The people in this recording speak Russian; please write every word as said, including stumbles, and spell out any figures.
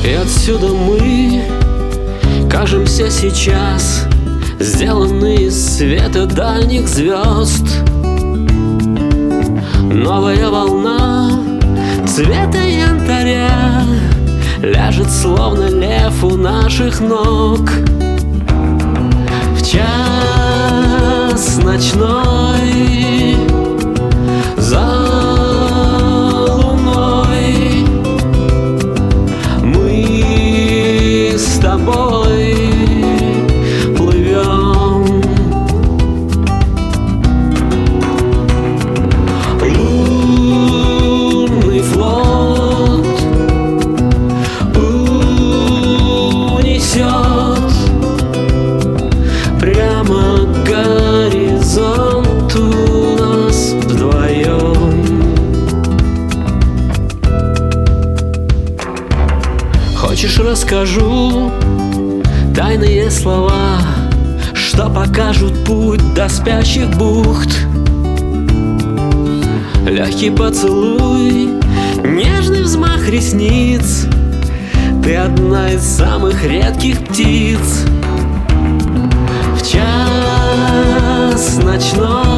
И отсюда мы кажемся сейчас сделаны из света дальних звезд. Новая волна цвета янтаря ляжет, словно лев, у наших ног. В час ночной за луной мы с тобой плывем. Лунный флот унесет прямо к горизонту нас вдвоем. Хочешь, расскажу тайные слова, что покажут путь до спящих бухт? Легкий поцелуй, нежный взмах ресниц, ты одна из самых редких птиц. В час ночной